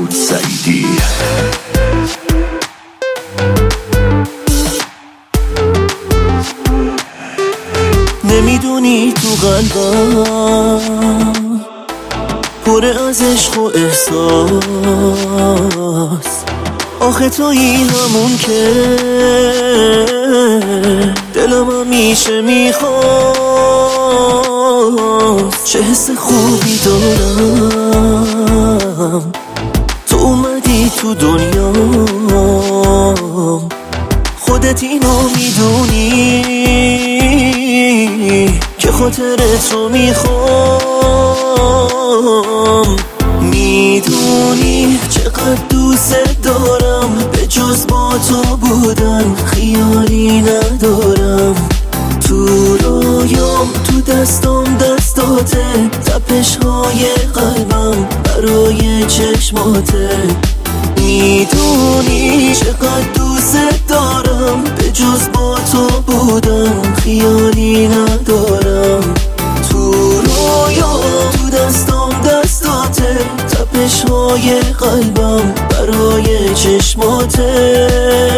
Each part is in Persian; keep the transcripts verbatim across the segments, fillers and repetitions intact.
محمود سعیدی. نمیدونی تو قلبم پر از عشق و احساس، آخه تویی همون که دلم همیشه میخواست. چه حس خوبی دارم تو اومدی تو دنیام، خودت اینو میدونی که خاطرت رو میخوام. میدونی چقدر دوست دارم، به جز با تو بودن خیالی ندارم. تو رویام تو دستام دستاته، تپش های قلبم برای چشماته. میدونی چقدر دوست دارم، به جز با تو بودن خیالی ندارم. تو رویام تو دستام دستاته، تپش های قلبم برای چشماته.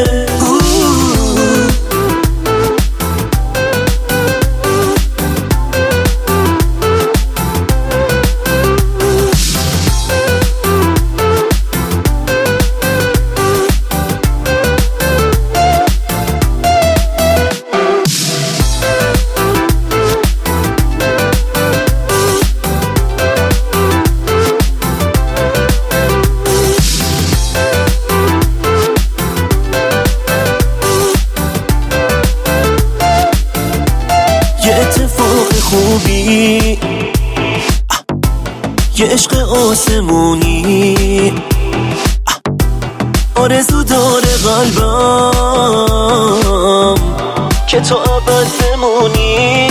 اتفاق خوبی، یه عشق آسمونی، آرزو داره قلبم که تو ابد بمونی.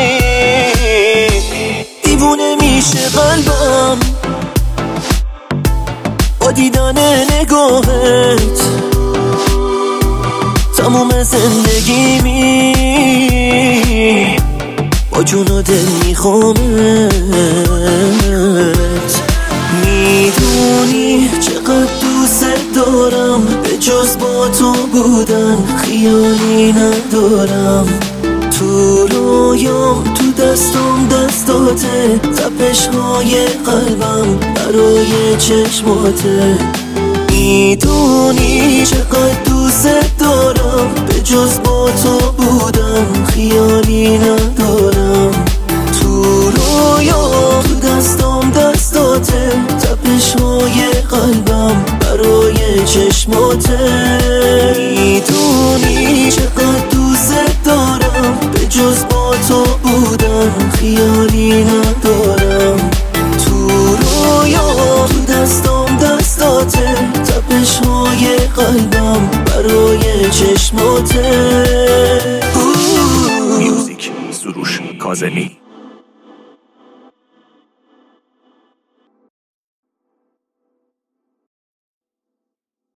دیوونه میشه قلبم با دیدن نگاهت، تموم زندگیمی با جون و دل میخوامت. میدونی چقدر دوست دارم، به جز با تو بودن خیالی ندارم. تو رویام تو دستام دستاته، تپش های قلبم برای چشماته. میدونی چقدر دوست دارم، به جز با تو بودن خیالی ندارم. تو رویام تو دستام دستاته، تپش های قلبم برای چشماته. میدونی چقدر دوست دارم، به جز با تو بودن خیالی ندارم. تو رویام تو دستام دستاته، تپش های قلبم برای چشماته. میوزیک سروش کاظمی.